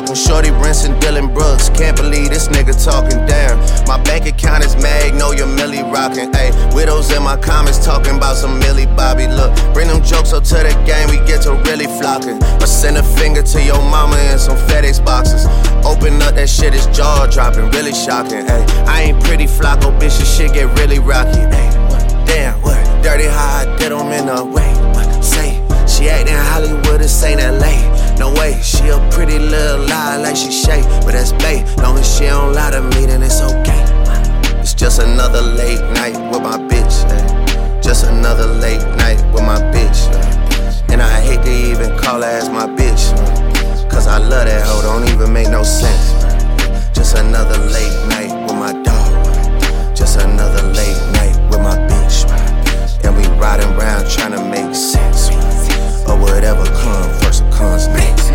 talking. Shorty rinsing Dylan Brooks. Can't believe this nigga talking down. My bank account is Magnolia Millie rocking. Ayy, widows in my comments talking about some Millie Bobby. Look, bring them jokes up to the game, we get to really flocking. Or send a finger to your mama in some FedEx boxes. Open up that shit, it's jaw dropping, really shocking. Ayy, I ain't pretty Flocko, bitch, this shit get really rocky. Ayy, what? Damn, what? Dirty how I did them in a way. What? Say, she actin' Hollywood, this ain't LA. No way, she a pretty little lie like she Shay, but that's bae. Long as she don't lie to me, then it's okay. It's just another late night with my bitch, ayy. Just another late night with my bitch, ayy. And I hate to even call her as my bitch, cause I love that hoe, don't even make no sense. Just another late night with my dog. Just another late night with my bitch. And we riding around trying to make sense. Or whatever comes first or comes next.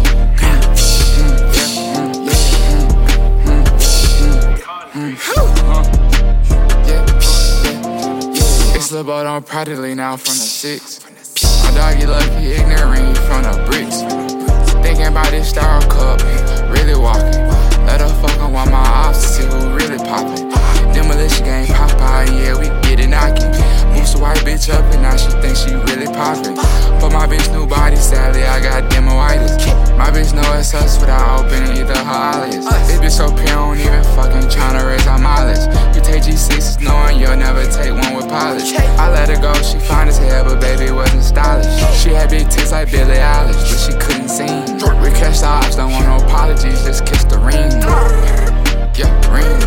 It's Lil' Bo, don't practically now from the 6. My doggy lucky, ignorant from the bricks. Thinking about this star cup, really walking. Let her fuckin' want my ops to see who really poppin'. Demolition game pop out, yeah, we get it knockin'. Moves the white bitch up and now she thinks she really poppin'. But my bitch new body, sadly, I got demoitis. My bitch know it's us without opening either her eyelids. This bitch so pure, don't even fucking tryna raise our mileage. You take G6s knowing you'll never take one with polish. I let her go, she fine as hell, but baby wasn't stylish. She had big tits like Billie Eilish, but she couldn't sing. We catch the ops, don't want no apologies, just kiss the ring. Yeah, ring.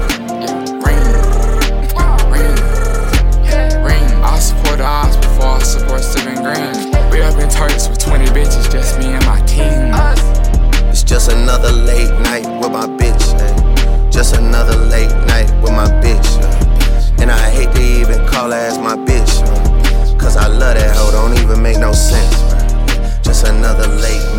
I support the odds before I support Steven Green. We up in Turks with 20 bitches, just me and my team. It's just another late night with my bitch, ayy. Just another late night with my bitch, ayy. And I hate to even call her as my bitch, cause I love that hoe, don't even make no sense. Just another late night.